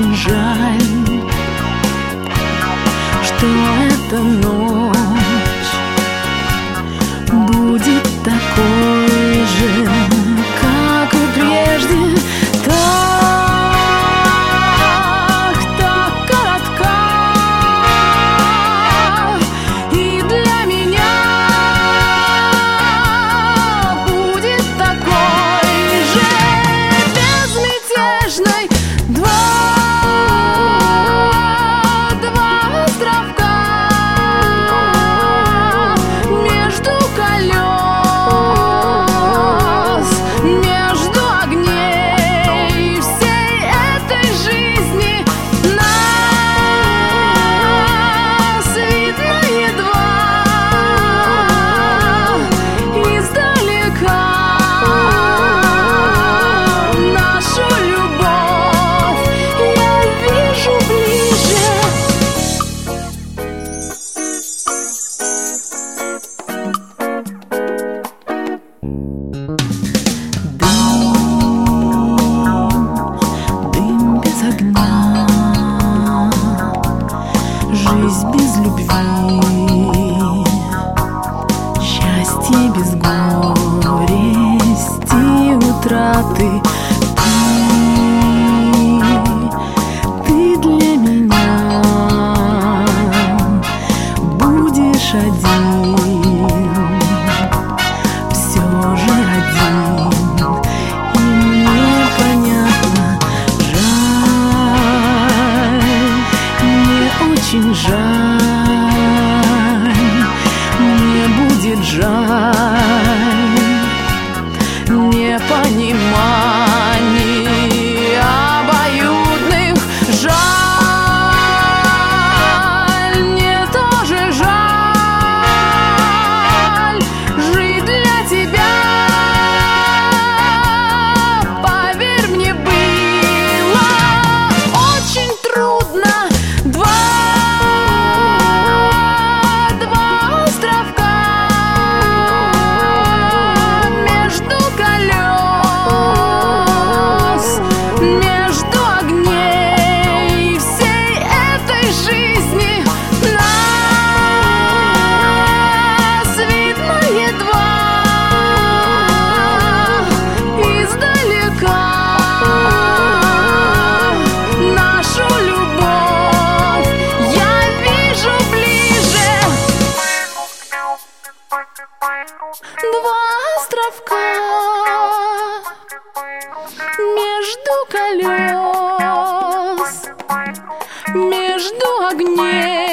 очень жаль, что эта ночь будет такой же, как и прежде. Так коротка, и для меня будет такой же безмятежной. Два островка между колес, между огней всей этой жизни. Нас видно едва издалека, нашу любовь я вижу ближе. Дым без огня, жизнь без любви, счастье без горести, утраты. Ты для меня будешь один, все же один. И мне понятно, жаль, мне очень жаль, мне будет жаль непониманий обоюдных. Жаль, мне тоже жаль жить для тебя. Поверь мне, было очень трудно. Два островка между колес, между огней всей этой жизни. Нас видно едва издалека, нашу любовь я вижу ближе. Два островка между колес, между огней